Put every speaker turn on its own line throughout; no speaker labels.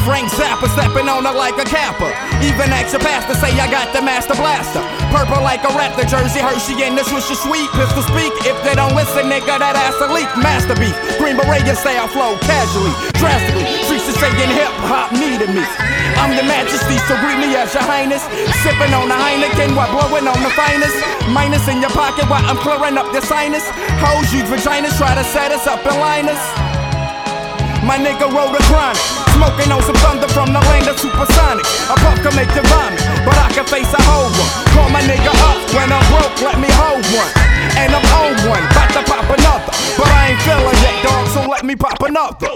Frank Zappa stepping on her like a capper. Even ask your pastor, say I got the master blaster. Purple like a Raptor jersey, Hershey and the Swisher Sweet. Pistol speak, if they don't listen, nigga, that ass a leak. Master beef, Green Beret style flow casually, drastically. Streets are saying hip hop needed me. I'm the majesty, so greet me as your highness. Sipping on the Heineken while blowing on the finest. Minus in your pocket while I'm clearing up your sinus. Hoes use vaginas, try to set us up in liners. My nigga wrote a chronic, smoking on some thunder from the land of supersonic. A puff can make you vomit, but I can face a whole one. Call my nigga up when I'm broke, let me hold one. And I'm on one, about to pop another. But I ain't feeling that, dog, so let me pop another.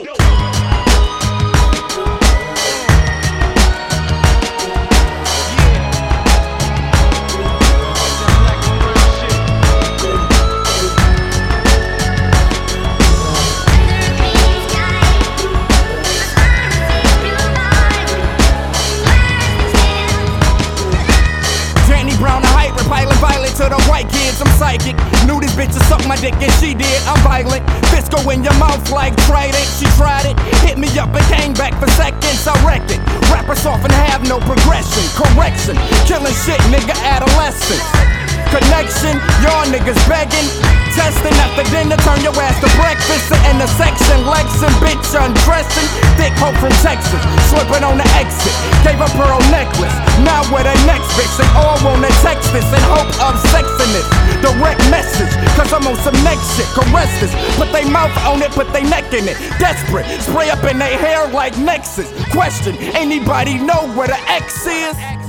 To the white kids, I'm psychic. Knew this bitch to suck my dick and she did, I'm violent. Fist go in your mouth like Trident. She tried it, hit me up and came back for seconds. I wrecked it. Rappers often have no progression. Correction, killing shit, nigga, adolescence. Connection, y'all niggas begging. Testing after dinner, turn your ass to breakfast. In the section, Lexin, bitch undressing. Thick hope from Texas, slipping on the exit. Gave a pearl necklace, now with the next bitch. They all wanna text this in hope of sexing it. Direct message, cause I'm on some next shit. Caress this, put they mouth on it, put they neck in it. Desperate, spray up in their hair like Nexus. Question, anybody know where the X is?